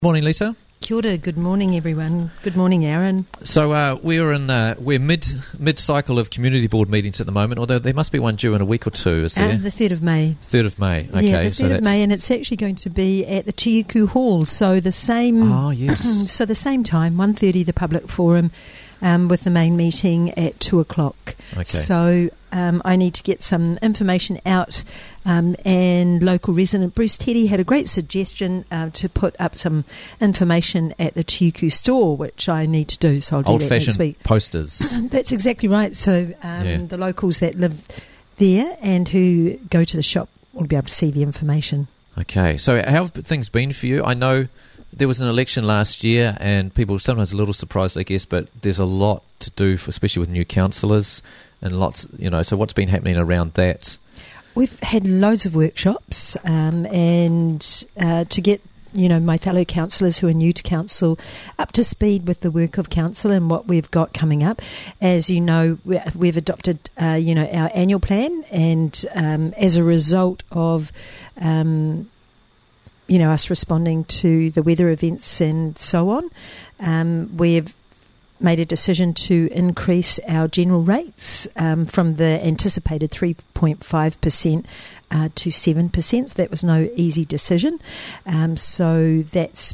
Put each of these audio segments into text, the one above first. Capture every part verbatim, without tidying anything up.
Morning, Lisa. Kia ora, good morning, everyone. Good morning, Aaron. So uh, we're in uh, we're mid mid cycle of community board meetings at the moment. Although there must be one due in a week or two. Is there? Uh, the third of May. Third of May. Okay, yeah, the so third that's of May, and it's actually going to be at the Tiuku Hall. So the same. Oh yes. So the same time, one thirty, the public forum, um, with the main meeting at two o'clock. Okay. So um, I need to get some information out. Um, and local resident Bruce Teddy had a great suggestion uh, to put up some information at the Tiuku store, which I need to do, so I'll do that next week. Old-fashioned posters. That's exactly right. So um, Yeah. the locals that live there and who go to the shop will be able to see the information. Okay, so how have things been for you? I know there was an election last year, and people are sometimes a little surprised, I guess, but there's a lot to do, for, especially with new councillors and lots, you know. So what's been happening around that? We've had loads of workshops um, and uh, to get, you know, my fellow councillors who are new to council up to speed with the work of council and what we've got coming up. As you know, we- we've adopted, uh, you know, our annual plan, and um, as a result of, um, you know, us responding to the weather events and so on, um, we've made a decision to increase our general rates um, from the anticipated three point five percent uh, to seven percent. So that was no easy decision. Um, so that's,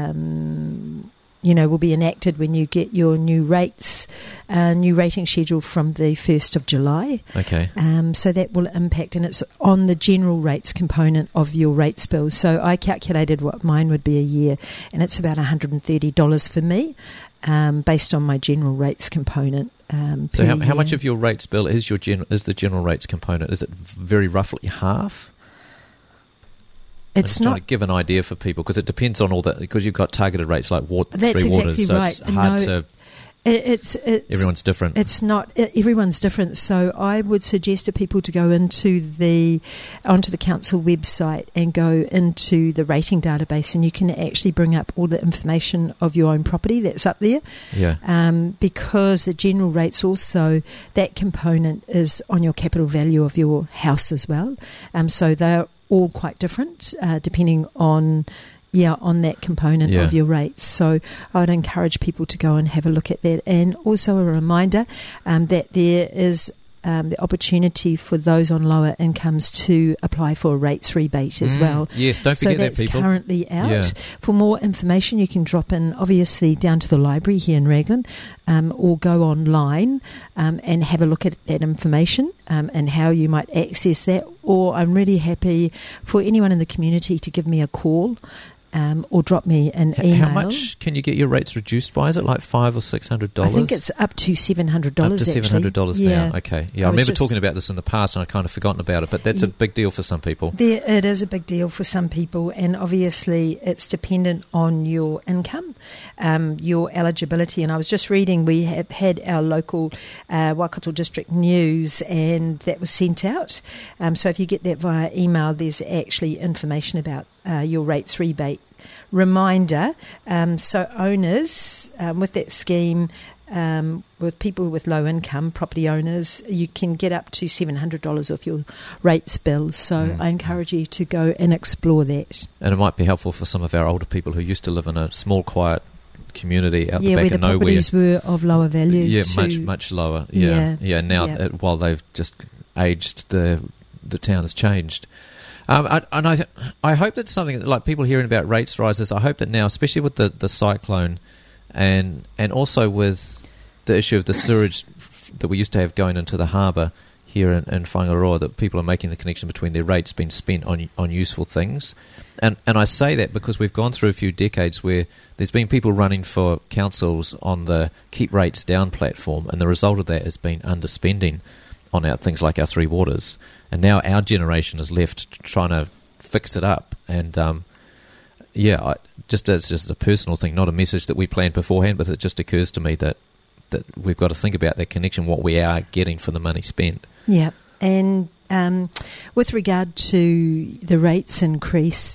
um, you know, will be enacted when you get your new rates, uh, new rating schedule from the first of July. Okay. Um, so that will impact, and it's on the general rates component of your rates bill. So I calculated what mine would be a year, and it's about one hundred thirty dollars for me. Um, based on my general rates component. Um, So how, per how much year. of your rates bill is your gen, is the general rates component? Is it very roughly half? I'm It's just trying not. to give an idea for people, because it depends on all that, because you've got targeted rates like water, That's three exactly waters, so right. it's hard No, to. It, it's it's Everyone's different. It's not. It, everyone's different. So I would suggest to people to go into the onto the council website and go into the rating database, and you can actually bring up all the information of your own property that's up there. Yeah. Um, because the general rates also, that component is on your capital value of your house as well. Um, so they're all quite different uh, depending on. Yeah, on that component Yeah. of your rates. So I would encourage people to go and have a look at that. And also a reminder um, that there is um, the opportunity for those on lower incomes to apply for a rates rebate as Mm, well. Yes, don't So forget that, that's people. currently out. Yeah. For more information, you can drop in, obviously, down to the library here in Raglan, um, or go online um, and have a look at that information um, and how you might access that. Or I'm really happy for anyone in the community to give me a call um, or drop me an H- email. How much can you get your rates reduced by? Is it like five or six hundred I dollars? think it's up to seven hundred dollars. Up to seven hundred dollars actually. now. Okay, yeah, I I, was remember just- talking about this in the past, and I kind of forgotten about it. But that's a Ye- big deal for some people. There, it is a big deal for some people, and obviously it's dependent on your income, um, your eligibility. And I was just reading, we have had our local uh, Waikato District News, and that was sent out. Um, so if you get that via email, there's actually information about uh, your rates rebate. Reminder, um, so owners um, with that scheme, um, with people with low income, property owners, you can get up to seven hundred dollars off your rates bill. So Mm. I encourage you to go and explore that. And it might be helpful for some of our older people who used to live in a small, quiet community out yeah, the where back the of nowhere. properties were of lower value. Yeah, to, much, much lower. Yeah, Yeah, yeah. now, yeah. uh, while they've just aged, the the town has changed. Um, I, and I, I hope that something like people hearing about rates rises. I hope that now, especially with the, the cyclone, and and also with the issue of the sewage f- that we used to have going into the harbour here in, in Whangaroa, that people are making the connection between their rates being spent on on useful things. And and I say that because we've gone through a few decades where there's been people running for councils on the keep rates down platform, and the result of that has been underspending on our things like our three waters. And now our generation is left trying to fix it up. And um, yeah, I, just as just a personal thing, not a message that we planned beforehand, but it just occurs to me that that we've got to think about that connection, what we are getting for the money spent. Yeah, and um, with regard to the rates increase,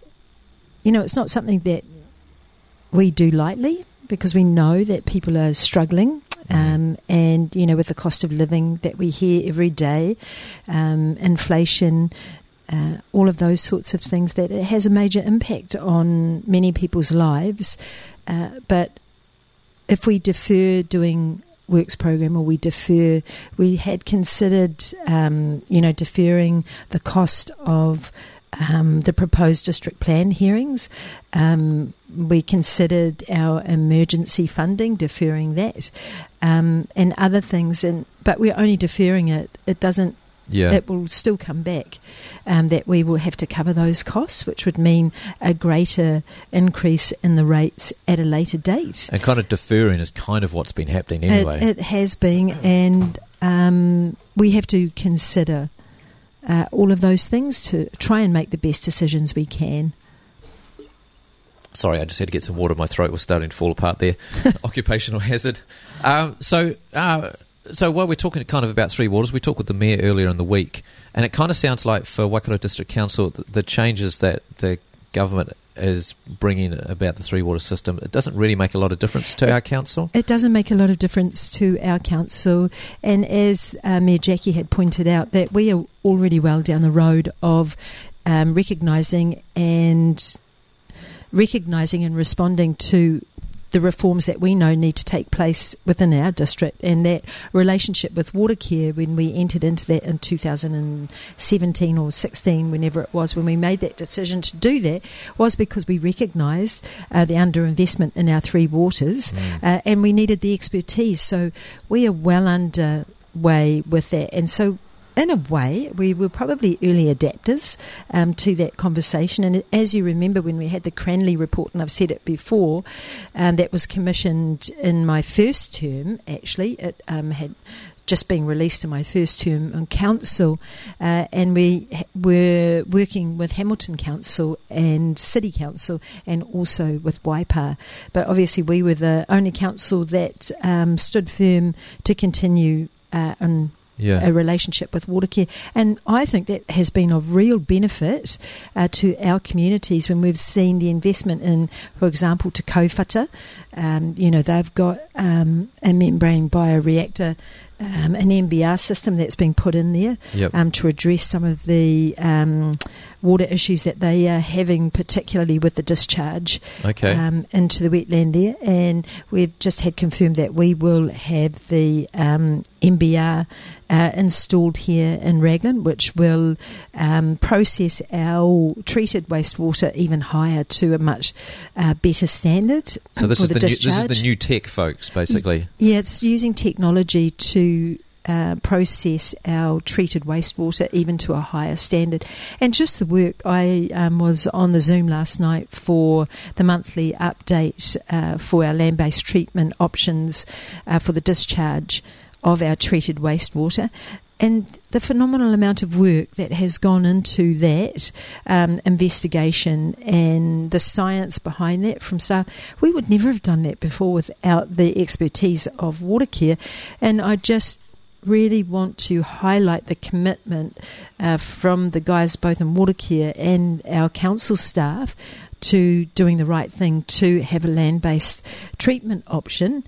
you know, it's not something that we do lightly, because we know that people are struggling. Um, and, you know, with the cost of living that we hear every day, um, inflation, uh, all of those sorts of things, that it has a major impact on many people's lives. Uh, but if we defer doing works program, or we defer, we had considered, um, you know, deferring the cost of um, the proposed district plan hearings. Um, we considered our emergency funding, deferring that, um, and other things. And but we're only deferring it. It doesn't. Yeah. It will still come back, um, that we will have to cover those costs, which would mean a greater increase in the rates at a later date. And kind of deferring is kind of what's been happening anyway. It, it has been, and um, we have to consider uh, all of those things to try and make the best decisions we can. Sorry, I just had to get some water. My throat was starting to fall apart there. Occupational hazard. Um, so... Uh, So while we're talking kind of about Three Waters, we talked with the Mayor earlier in the week, and it kind of sounds like for Waikato District Council, the, the changes that the government is bringing about the Three Waters system, it doesn't really make a lot of difference to it, our council? It doesn't make a lot of difference to our council, and as uh, Mayor Jackie had pointed out, that we are already well down the road of um, recognising and recognising and responding to the reforms that we know need to take place within our district, and that relationship with Watercare, when we entered into that in two thousand seventeen or sixteen, whenever it was, when we made that decision to do that, was because we recognised uh, the underinvestment in our Three Waters, mm. uh, and we needed the expertise. So we are well underway with that, and so in a way, we were probably early adapters um, to that conversation. And as you remember, when we had the Cranley report, and I've said it before, um, that was commissioned in my first term, actually. It um, had just been released in my first term on council, uh, and we ha- were working with Hamilton Council and City Council, and also with Waipa. But obviously we were the only council that um, stood firm to continue uh, on Yeah. a relationship with Watercare, and I think that has been of real benefit uh, to our communities when we've seen the investment in, for example, Te Kauwhata. Um, you know, they've got um, a membrane bioreactor, um, an M B R system that's been put in there yep. um, to address some of the um, water issues that they are having, particularly with the discharge okay. um, into the wetland there. And we've just had confirmed that we will have the um, M B R uh, installed here in Raglan, which will um, process our treated wastewater even higher to a much uh, better standard. So this for is the, the new, discharge. this is the new tech, folks, basically. Yeah, it's using technology to Uh, process our treated wastewater even to a higher standard. And just the work, I um, was on the Zoom last night for the monthly update uh, for our land-based treatment options uh, for the discharge of our treated wastewater. And the phenomenal amount of work that has gone into that um, investigation and the science behind that from staff, we would never have done that before without the expertise of Watercare. And I just really want to highlight the commitment uh, from the guys both in Watercare and our council staff to doing the right thing, to have a land-based treatment option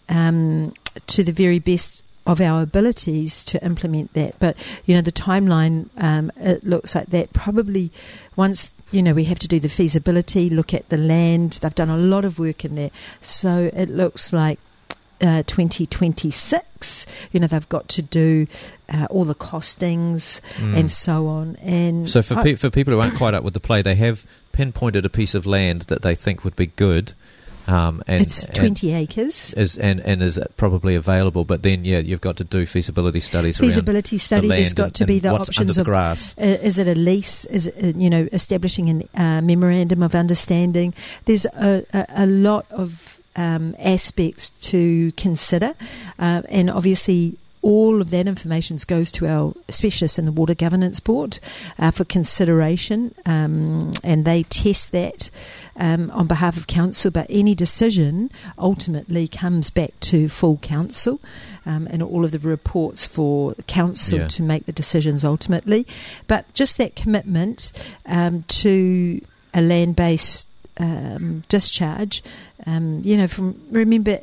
um, to the very best of our abilities to implement that. But, you know, the timeline, um, it looks like that probably once, you know, we have to do the feasibility, look at the land. They've done a lot of work in there. So it looks like Uh, twenty twenty-six, you know, they've got to do uh, all the costings mm. and so on. And so for I, pe- for people who aren't quite up with the play, they have pinpointed a piece of land that they think would be good. Um, and it's twenty and acres, is and, and is probably available. But then, yeah, you've got to do feasibility studies. Feasibility study. The There's got and, to be the what's options under of the grass. Uh, is it a lease? Is it, uh, you know, establishing a uh, memorandum of understanding? There's a, a, a lot of Um, aspects to consider, uh, and obviously all of that information goes to our specialists in the Water Governance Board uh, for consideration, um, and they test that um, on behalf of council, but any decision ultimately comes back to full council um, and all of the reports for council yeah. to make the decisions ultimately. But just that commitment um, to a land-based Um, discharge, um, you know, from remember,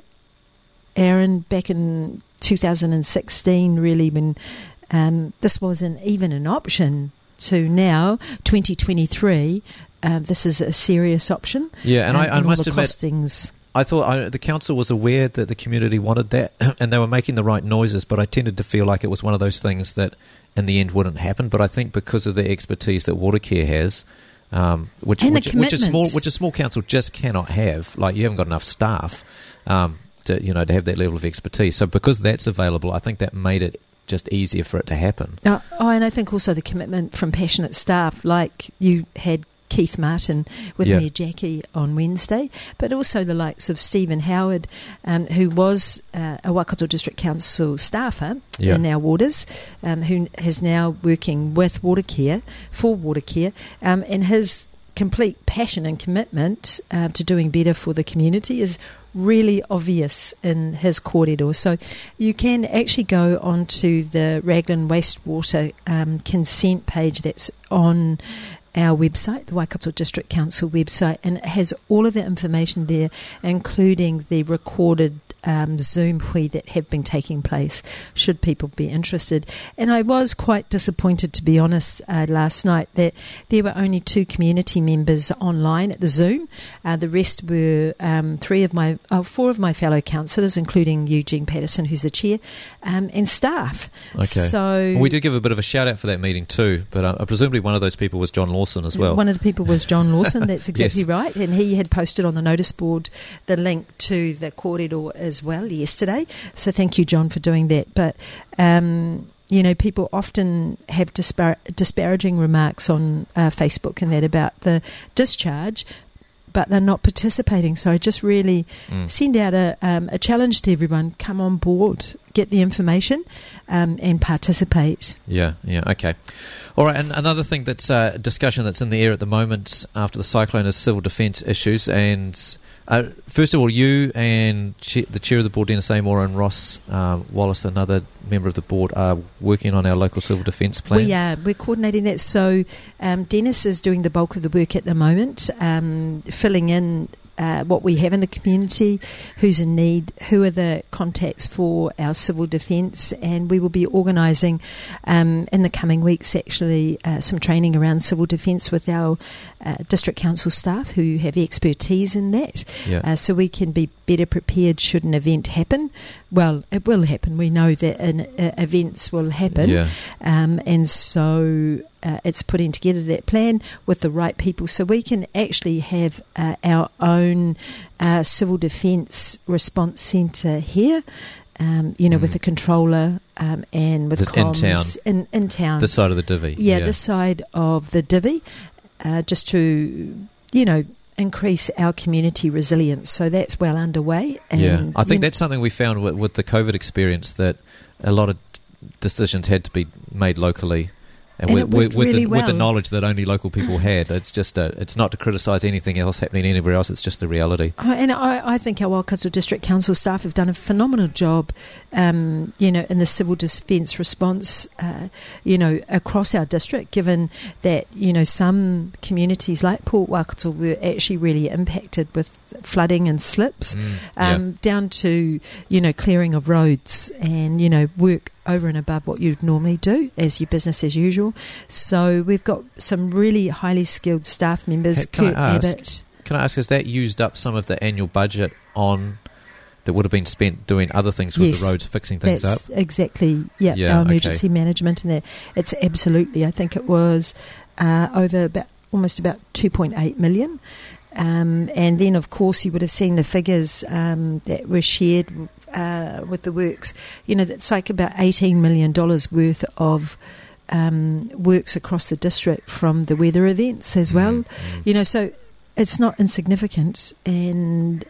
Aaron, back in two thousand sixteen, really, when um, this wasn't even an option to now, twenty twenty-three, uh, this is a serious option. Yeah, and um, I, I and must all the admit, costings. I thought I, the council was aware that the community wanted that, and they were making the right noises, but I tended to feel like it was one of those things that in the end wouldn't happen. But I think because of the expertise that Watercare has, um, which, And the which, which a small commitment. which a small council just cannot have, like you haven't got enough staff um, to you know to have that level of expertise. So because that's available, I think that made it just easier for it to happen. Oh, oh, and I think also the commitment from passionate staff, like you had Keith Martin with Yeah. Mayor Jackie on Wednesday, but also the likes of Stephen Howard, um, who was uh, a Waikato District Council staffer Yeah. in our waters, um, who is now working with Watercare, for Watercare, um, and his complete passion and commitment uh, to doing better for the community is really obvious in his corridor. So you can actually go onto the Raglan Wastewater um, consent page that's on our website, the Waikato District Council website, and it has all of the information there, including the recorded um, Zoom hui that have been taking place, should people be interested. And I was quite disappointed, to be honest, uh, last night that there were only two community members online at the Zoom. Uh, the rest were um, three of my, uh, four of my fellow councillors, including Eugene Patterson, who's the chair, um, and staff. Okay. So Well, we did give a bit of a shout out for that meeting too, but uh, presumably one of those people was John Lawson as well. One of the people was John Lawson, that's exactly Yes. right, and he had posted on the notice board the link to the corridor as well yesterday, so thank you, John, for doing that. But um, you know, people often have dispar- disparaging remarks on uh, Facebook and that about the discharge, but they're not participating. So I just really Mm. send out a, um, a challenge to everyone: come on board, get the information, um, and participate. Yeah, yeah, okay. All right, and another thing that's uh, discussion that's in the air at the moment after the cyclone is civil defence issues. And uh, first of all, you and che- the chair of the board, Dennis Amor, and Ross uh, Wallace, another member of the board, are working on our local civil defence plan. We are. We're coordinating that. So um, Dennis is doing the bulk of the work at the moment, um, filling in Uh, what we have in the community, who's in need, who are the contacts for our civil defence, and we will be organising um, in the coming weeks actually uh, some training around civil defence with our uh, district council staff who have expertise in that, Yeah. uh, so we can be better prepared should an event happen. Well, it will happen. We know that in, uh, events will happen, Yeah. um, and so uh, it's putting together that plan with the right people so we can actually have uh, our own uh, civil defence response centre here, um, you know, Mm. with a controller um, and with This- in comms town. in, in town. This side of the divvy. yeah, this side of the divvy, uh, just to, you know, increase our community resilience. So that's well underway. And, yeah, I you think know, that's something we found with, with the COVID experience, that a lot of d- decisions had to be made locally. And, And with, it worked with, really the, with the well. knowledge that only local people had. It's just a, it's not to criticise anything else happening anywhere else, it's just the reality. Oh, and I, I think our Waikato District Council staff have done a phenomenal job, um, you know, in the civil defence response, uh, you know, across our district, given that, you know, some communities like Port Waikato were actually really impacted with flooding and slips, Mm, um, down to, you know, clearing of roads and, you know, work over and above what you'd normally do as your business as usual. So we've got some really highly skilled staff members. Hey, can I Kurt ask- Abbott. Can I ask, has that used up some of the annual budget on that would have been spent doing other things with Yes, the roads, fixing things That's up? exactly, yeah, Yeah, our okay. emergency management and that. It's absolutely, I think it was uh, over about almost about two point eight million. Um, and then, of course, you would have seen the figures um, that were shared uh, with the works. You know, that's like about eighteen million dollars worth of um, works across the district from the weather events as well. Mm, mm. You know, so it's not insignificant, and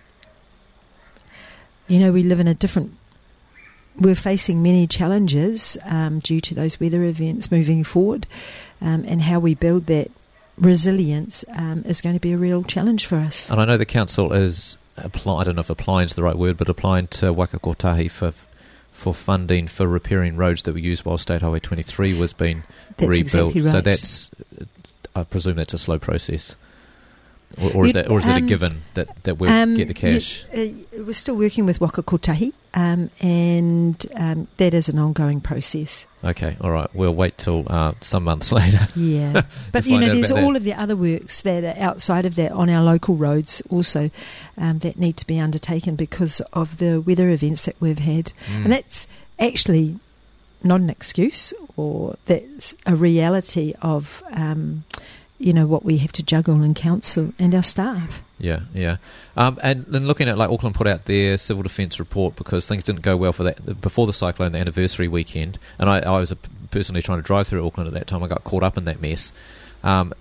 you know, we live in a different, we're facing many challenges um, due to those weather events moving forward, um, and how we build that resilience um, is going to be a real challenge for us. And I know the council is apply, I don't know if applying is the right word, but applying to Waka Kotahi for for funding for repairing roads that were used while State Highway twenty-three was being That's rebuilt. exactly right. So that's, I presume that's a slow process. Or, or is Yeah, that, or is it a um, given that, that we'll Um, get the cash? yeah, uh, we're still working with Waka Kotahi um, and um, that is an ongoing process. Okay, all right. We'll wait till uh, some months later. Yeah, but you know, there's all that. of the other works that are outside of that on our local roads also um, that need to be undertaken because of the weather events that we've had, mm. and that's actually not an excuse, or that's a reality of um, you know what we have to juggle in council and our staff. Yeah, yeah. Um, and then looking at, like, Auckland put out their civil defence report because things didn't go well for that before the cyclone, the anniversary weekend. And I, I was personally trying to drive through Auckland at that time. I got caught up in that mess. Um,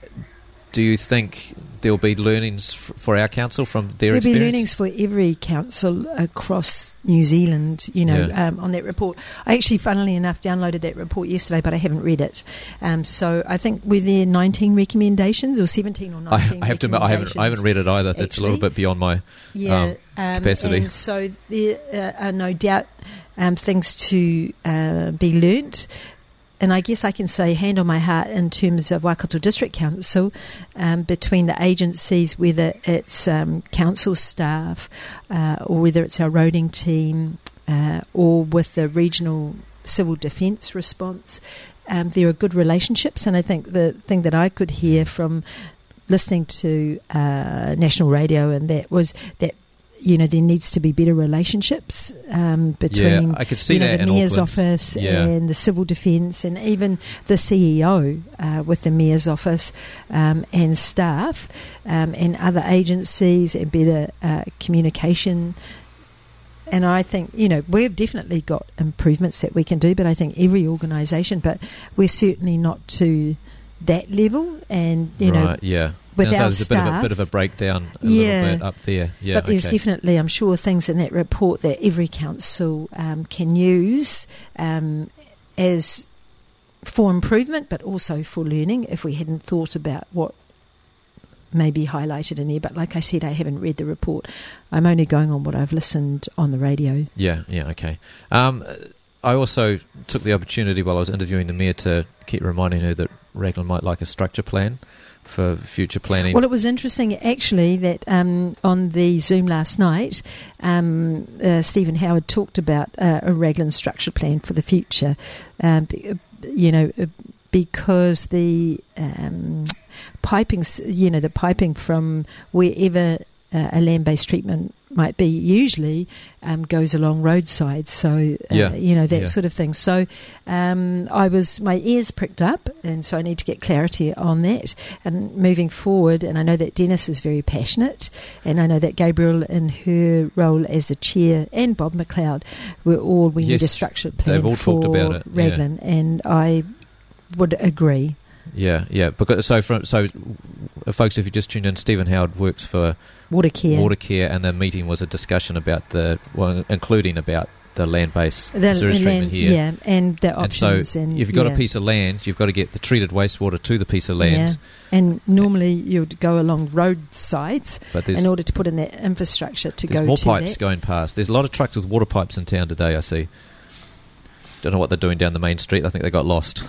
do you think there'll be learnings f- for our council from their there'll experience? There'll be learnings for every council across New Zealand, you know, yeah. um, on that report. I actually, funnily enough, downloaded that report yesterday, but I haven't read it. Um, so I think were there nineteen recommendations or seventeen or nineteen I, I have to admit, I haven't, I haven't read it either. That's actually a little bit beyond my yeah, um, um, capacity. And so there uh, are no doubt um, things to uh, be learnt. And I guess I can say, hand on my heart, in terms of Waikato District Council, um, between the agencies, whether it's um, council staff uh, or whether it's our roading team uh, or with the regional civil defence response, um, there are good relationships. And I think the thing that I could hear from listening to uh, national radio and that was that, you know, there needs to be better relationships um, between yeah, I could see you know, that the in Mayor's Auckland. office yeah. and the civil defence and even the C E O uh, with the Mayor's office um, and staff um, and other agencies and better uh, communication. And I think, you know, we've definitely got improvements that we can do, but I think every organisation, but we're certainly not to that level. And, you right, know, yeah. with Sounds our like there's staff, a bit of a, bit of a breakdown a yeah, little bit up there. Yeah, but there's okay. definitely, I'm sure, things in that report that every council um, can use um, as for improvement, but also for learning if we hadn't thought about what may be highlighted in there. But like I said, I haven't read the report. I'm only going on what I've listened on the radio. Yeah, yeah, okay. Um, I also took the opportunity while I was interviewing the Mayor to keep reminding her that Raglan might like a structure plan for future planning. Well, it was interesting actually that um, on the Zoom last night, um, uh, Stephen Howard talked about uh, a Raglan structure plan for the future. Um, you know, because the um, piping, you know, the piping from wherever uh, a land-based treatment might be usually um, goes along roadsides, so uh, yeah. you know that yeah. sort of thing. So um, I was my ears pricked up, and so I need to get clarity on that. And moving forward, and I know that Dennis is very passionate, and I know that Gabriel, in her role as the chair, and Bob McLeod, were all we yes, need a structured plan they've all for talked about it, Raglan, yeah. and I would agree. Yeah, yeah. Because so, from, so, uh, folks, if you just tuned in, Stephen Howard works for Watercare. Watercare, and the meeting was a discussion about the, well, including about the land-based the, sewage treatment land, here. Yeah, and the and options. so, and if you've got yeah. a piece of land, you've got to get the treated wastewater to the piece of land. Yeah. And normally you'd go along roadsides but in order to put in that infrastructure to there's go more to pipes that. going past. There's a lot of trucks with water pipes in town today, I see. Don't know what they're doing down the main street. I think they got lost.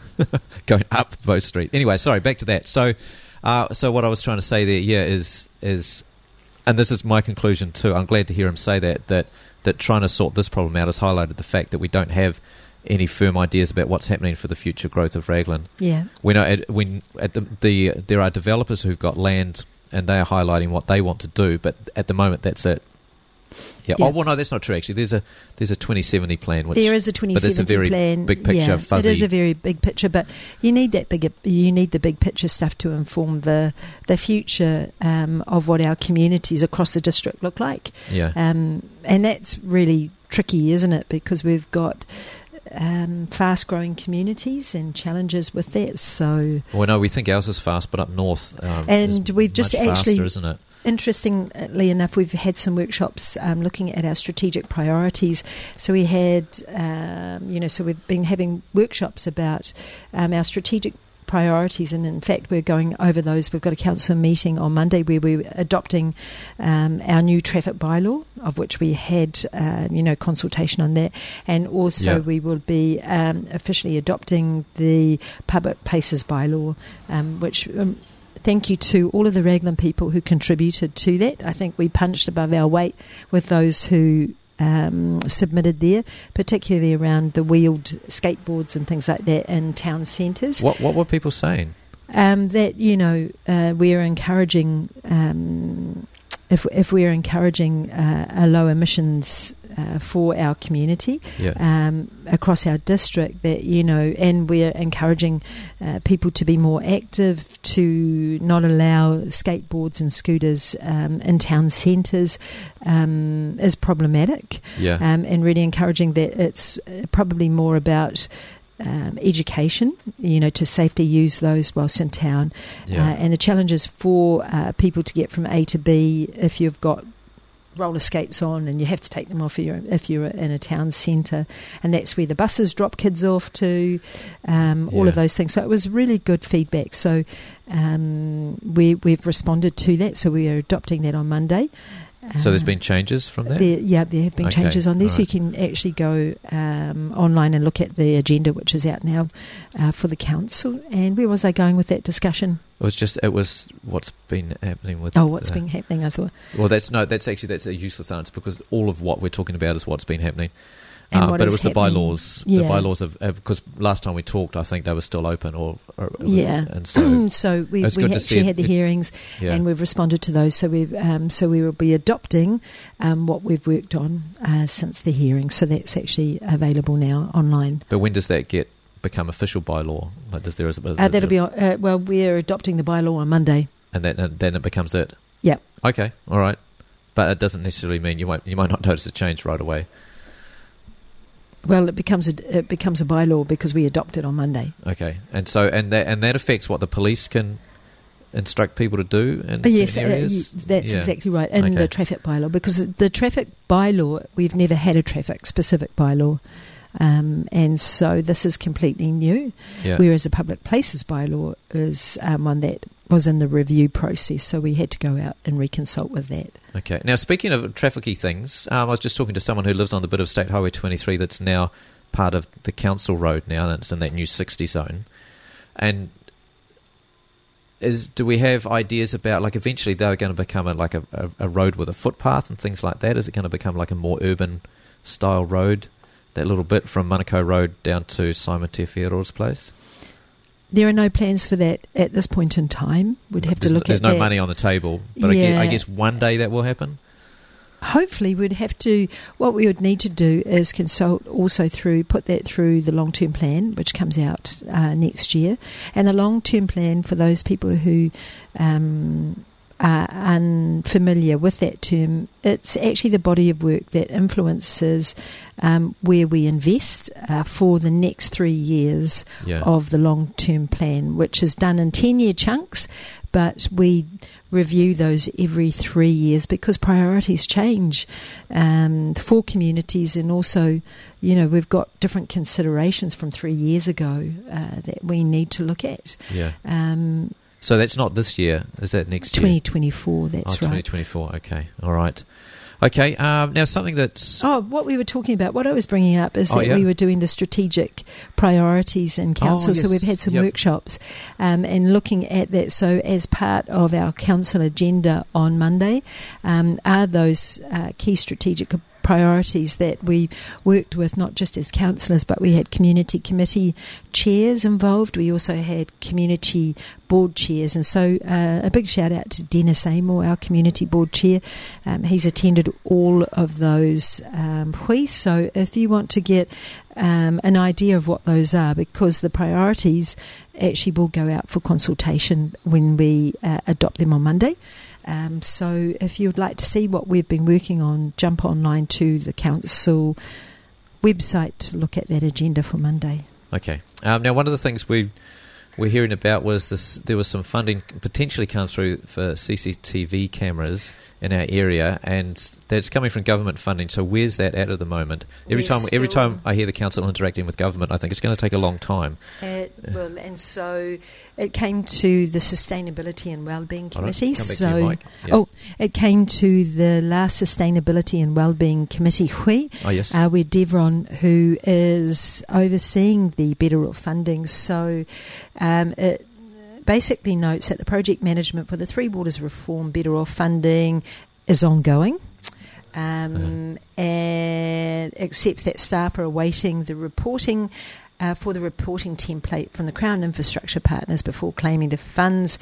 Going up Bow Street. Anyway, sorry, back to that. So, uh, so what I was trying to say there, yeah, is is, and this is my conclusion too. I'm glad to hear him say that that that trying to sort this problem out has highlighted the fact that we don't have any firm ideas about what's happening for the future growth of Raglan. Yeah, we know at, when at the, the there are developers who've got land and they are highlighting what they want to do, but at the moment that's it. Yeah. yeah. Oh well, no, that's not true. Actually, there's a there's a twenty seventy plan. Which, there is a twenty seventy but it's a very plan. big picture. Yeah, fuzzy. it is a very big picture, but you need that bigger. You need the big picture stuff to inform the the future um, of what our communities across the district look like. Yeah. Um, and that's really tricky, isn't it? Because we've got um, fast-growing communities and challenges with that. So, well, no, we think ours is fast, but up north, um, and is we've just much actually, faster, isn't it? Interestingly enough, we've had some workshops um, looking at our strategic priorities. So we had, um, you know, so we've been having workshops about um, our strategic priorities, and in fact we're going over those. We've got a council meeting on Monday where we're adopting um, our new traffic bylaw, of which we had uh, you know consultation on that, and also yeah. we will be um, officially adopting the public places bylaw, um, which um, thank you to all of the Raglan people who contributed to that. I think we punched above our weight with those who um, submitted there, particularly around the wheeled skateboards and things like that in town centres. What what were people saying? Um, that, you know, uh, we're encouraging, um, if if we're encouraging uh, a low emissions uh, for our community Yeah. um, across our district, that, you know, and we're encouraging uh, people to be more active, to not allow skateboards and scooters um, in town centres um, is problematic, Yeah. um, and really encouraging that it's uh, probably more about Um, education, you know, to safely use those whilst in town, Yeah. uh, and the challenges for uh, people to get from A to B if you've got roller skates on and you have to take them off if you're, if you're in a town centre, and that's where the buses drop kids off to, um, all Yeah. of those things. So it was really good feedback. So um, we, we've responded to that, so we are adopting that on Monday. So there's Uh, been changes from that? There, yeah, there have been Okay, changes on there, so you alright. can actually go um, online and look at the agenda, which is out now uh, for the council. And where was I going with that discussion? It was just it was what's been happening with. Oh, what's uh, been happening? I thought, Well, that's no, that's actually that's a useless answer because all of what we're talking about is what's been happening. and Uh, what but it is was the happening. bylaws. Yeah. The bylaws of because last time we talked, I think they were still open, or, or it was, Yeah. and so so we, it's we good to see actually it- had the it- hearings, yeah, and we've responded to those. So we've um, so we will be adopting um, what we've worked on uh, since the hearing. So that's actually available now online. but when does that get become official bylaw? Like, does there is, is Uh, that'll it- be on, uh, well. We're adopting the bylaw on Monday. and then and then it becomes it. Yeah. Okay. All right. But it doesn't necessarily mean you won't you might not notice a change right away. Well, it becomes a it becomes a bylaw because we adopt it on Monday. Okay. And so and that and that affects what the police can instruct people to do in Oh, yes, certain uh, areas. y- that's Yeah. exactly right. And Okay. the traffic bylaw, because the traffic bylaw, we've never had a traffic specific bylaw. Um, and so this is completely new, Yeah. whereas the public places bylaw is um, one that was in the review process, so we had to go out and reconsult with that. Okay. Now, speaking of trafficy things, um, I was just talking to someone who lives on the bit of State Highway twenty-three that's now part of the council road now, and it's in that new sixty zone. And is do we have ideas about, like, eventually they're going to become a, like a, a, a road with a footpath and things like that? Is it going to become like a more urban style road, that little bit from Manukau Road down to Simon Tefiero's place? There are no plans for that at this point in time. We'd have there's to look there's at no that. money on the table, but I, guess, I Yeah. guess one day that will happen. Hopefully, we'd have to. What we would need to do is consult also through put that through the long term plan, which comes out uh, next year, and the long term plan for those people who um, are unfamiliar with that term. It's actually the body of work that influences um, where we invest uh, for the next three years Yeah. of the long term plan, which is done in ten year chunks, but we review those every three years because priorities change um, for communities, and also, you know, we've got different considerations from three years ago uh, that we need to look at. Yeah. Um, So that's not this year. Is that next year? twenty twenty-four, that's oh, right. twenty twenty-four. Okay. All right. Okay. Um, now something that's Oh, what we were talking about, what I was bringing up is Oh, that yeah. we were doing the strategic priorities in council. So yes. we've had some Yep. workshops um, and looking at that. So as part of our council agenda on Monday um, are those uh, key strategic priorities that we worked with, not just as councillors, but we had community committee chairs involved. We also had community board chairs. And so uh, a big shout out to Dennis Amor, our community board chair. Um, he's attended all of those um, hui. So if you want to get um, an idea of what those are, because the priorities actually will go out for consultation when we uh, adopt them on Monday. Um, so if you'd like to see what we've been working on, jump online to the council website to look at that agenda for Monday. okay. Um, now, one of the things we we're hearing about was this. There was some funding potentially come through for C C T V cameras in our area, and that's coming from government funding. So where's that at at the moment? Every We're time, every still- time I hear the council interacting with government, I think it's going to take a long time. It will, and so it came to the Sustainability and Wellbeing All right, Committee. come back so, to you, Mike. Yeah. oh, it came to the last Sustainability and Wellbeing Committee hui, oh yes. uh, where Devron, who is overseeing the Better funding, so um, it basically notes that the project management for the Three Waters Reform Better funding is ongoing. um, uh-huh. and accepts that staff are awaiting the reporting uh, for the reporting template from the Crown Infrastructure Partners before claiming the funds,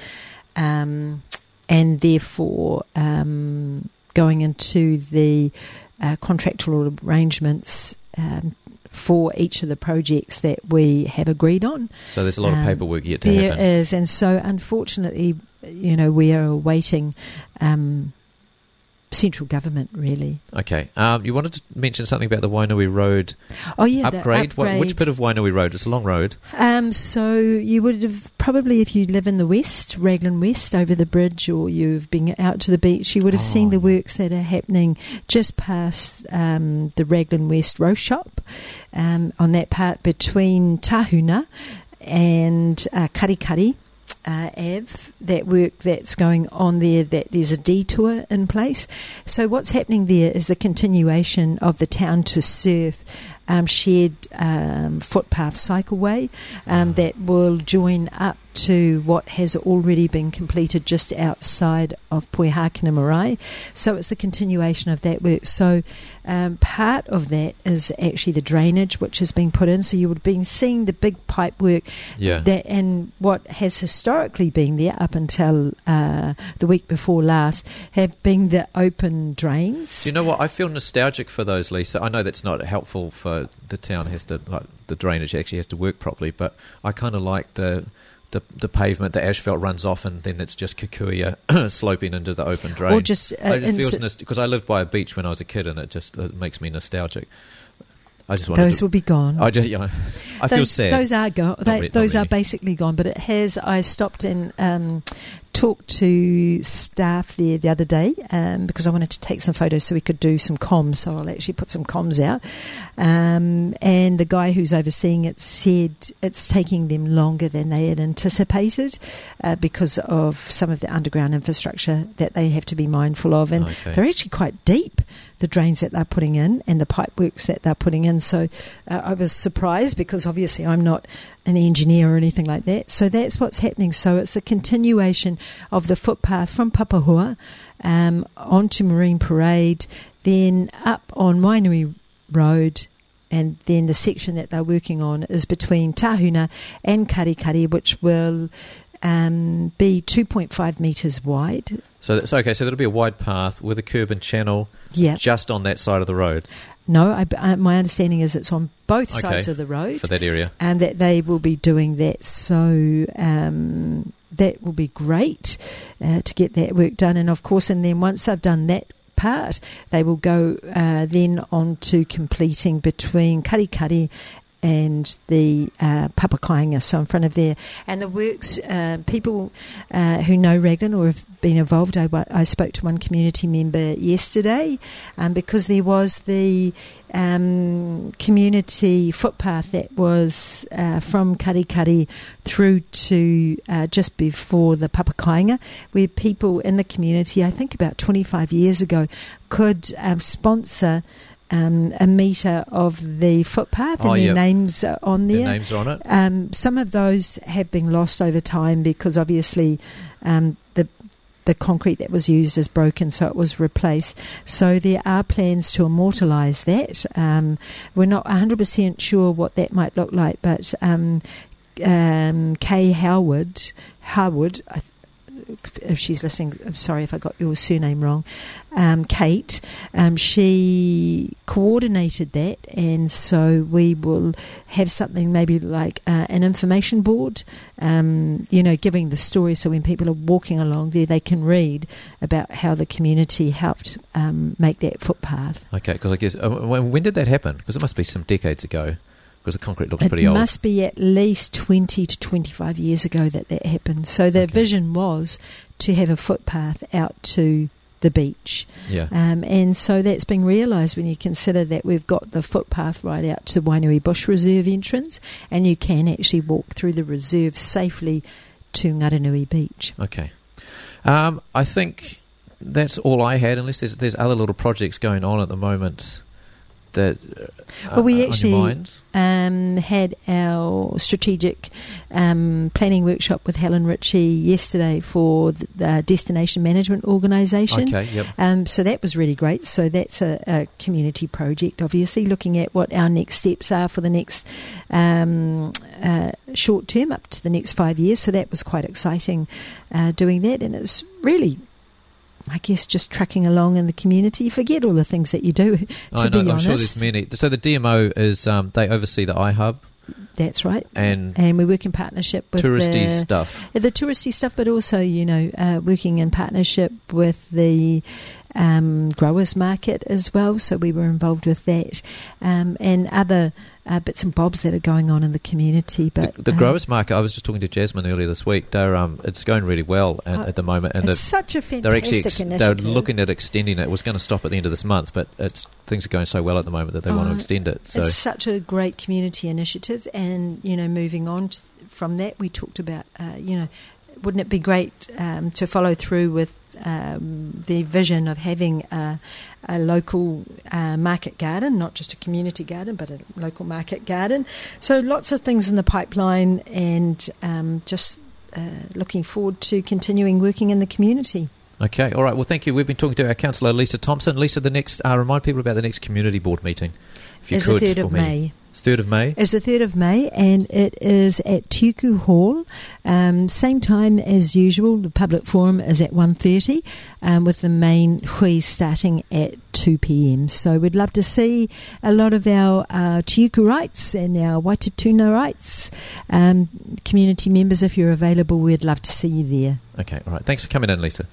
um, and therefore um, going into the uh, contractual arrangements um, for each of the projects that we have agreed on. So there's a lot um, of paperwork yet to there happen. There is, and so unfortunately, you know, we are awaiting um, central government, really. Okay. Um, you wanted to mention something about the Wainui Road oh, yeah, upgrade. upgrade. What, which bit of Wainui Road? It's a long road. Um, so you would have probably, if you live in the west, Raglan West, over the bridge, or you've been out to the beach, you would have oh, seen the works that are happening just past um, the Raglan West Row Shop, um, on that part between Tahuna and uh, Karikari. Uh, Ave, that work that's going on there, that there's a detour in place. So what's happening there is the continuation of the Town to Surf um, shared um, footpath cycleway um, that will join up to what has already been completed just outside of Poihakena Marae. So it's the continuation of that work. So um, part of that is actually the drainage which has been put in. So you would have been seeing the big pipe work yeah. that, and what has historically been there up until uh, the week before last have been the open drains. Do you know what? I feel nostalgic for those, Lisa. I know that's not helpful for the town has to, like, the drainage actually has to work properly, but I kind of like the The, the pavement, the asphalt runs off, and then it's just Kikuya sloping into the open drain. Or just uh, it feels because I lived by a beach when I was a kid, and it just it makes me nostalgic. I just those to, will be gone. I just, yeah, I those, feel sad. Those are gone. They, really, those really. are basically gone. But it has. I stopped and um, talked to staff there the other day um, because I wanted to take some photos so we could do some comms. So I'll actually put some comms out. Um, and the guy who's overseeing it said it's taking them longer than they had anticipated uh, because of some of the underground infrastructure that they have to be mindful of, and okay. they're actually quite deep, the drains that they're putting in and the pipe works that they're putting in. So uh, I was surprised because obviously I'm not an engineer or anything like that. So that's what's happening. So it's the continuation of the footpath from Papahua um, onto Marine Parade, then up on Wainui Road, and then the section that they're working on is between Tahuna and Karikari, which will um, be two point five metres wide. So that's okay. So that'll be a wide path with a curb and channel yep. just on that side of the road. No, I, uh, my understanding is it's on both okay. sides of the road. For that area. And that they will be doing that. So um, that will be great uh, to get that work done. And, of course, and then once they've done that part, they will go uh, then on to completing between Karikari and the uh, Papakainga, so in front of there. And the works, uh, people uh, who know Raglan or have been involved, I, I spoke to one community member yesterday um, because there was the um, community footpath that was uh, from Karikari through to uh, just before the Papakainga, where people in the community, I think about twenty-five years ago, could um, sponsor Um, a metre of the footpath, and oh, their yep. names are on there. Their names are on it. Um, some of those have been lost over time because obviously um, the the concrete that was used is broken, so it was replaced. So there are plans to immortalise that. Um, we're not one hundred percent sure what that might look like, but um, um, Kay Howard, Howard, I th- if she's listening, I'm sorry if I got your surname wrong, um, Kate, um, she coordinated that, and so we will have something maybe like uh, an information board, um, you know, giving the story, so when people are walking along there they can read about how the community helped um, make that footpath. Okay, because I guess, uh, when, when did that happen? Because it must be some decades ago. Because the concrete looks it pretty old. It must be at least twenty to twenty-five years ago that that happened. So the okay. vision was to have a footpath out to the beach. Yeah. Um, and so that's been realised when you consider that we've got the footpath right out to Wainui Bush Reserve entrance, and you can actually walk through the reserve safely to Ngaranui Beach. Okay. Um, I think that's all I had, unless there's, there's other little projects going on at the moment that uh, well, we on actually your mind? Um, had our strategic um, planning workshop with Helen Ritchie yesterday for the, the Destination Management Organisation. Okay, yep. Um, so that was really great. So that's a, a community project, obviously, looking at what our next steps are for the next um, uh, short term up to the next five years. So that was quite exciting uh, doing that. And it's really, I guess, just trucking along in the community. You forget all the things that you do, to I know, be I'm honest. sure there's many. So the D M O is, um, they oversee the iHub. That's right. And, and we work in partnership with touristy the, stuff. The touristy stuff, but also, you know, uh, working in partnership with the um, growers market as well. So we were involved with that um, and other uh, bits and bobs that are going on in the community. But the, the um, growers market, I was just talking to Jasmine earlier this week. They're um, it's going really well and, oh, at the moment, and it's such a fantastic they're actually ex- initiative. They're looking at extending it. It was going to stop at the end of this month, but it's things are going so well at the moment that they oh, want to extend it. So it's such a great community initiative, and you know, moving on to, from that, we talked about uh, you know, wouldn't it be great um, to follow through with um, the vision of having a, a local uh, market garden, not just a community garden, but a local market garden. So lots of things in the pipeline, and um, just uh, looking forward to continuing working in the community. Okay, all right. Well, thank you. We've been talking to our councillor, Lisa Thompson. Lisa, the next uh, remind people about the next community board meeting, if you It's could, the third for of me. May. It's third of May. It's the third of May, and it is at Tuku Hall. Um, same time as usual. The public forum is at one thirty, um, with the main hui starting at two p.m. So we'd love to see a lot of our uh, Tiukurites and our Waitatuna-rites um, community members. If you're available, we'd love to see you there. Okay, all right. Thanks for coming in, Lisa.